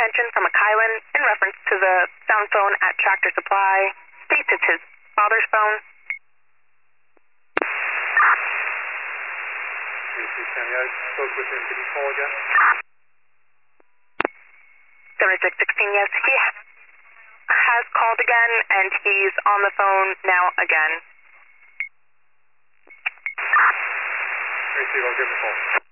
attention from a Kylan in reference to the sound phone at Tractor Supply. States it's his father's phone. Sammy, I spoke with him. Did he call again? 7616, yes. He has called again, and he's on the phone now again. Steve, I'll give him a call.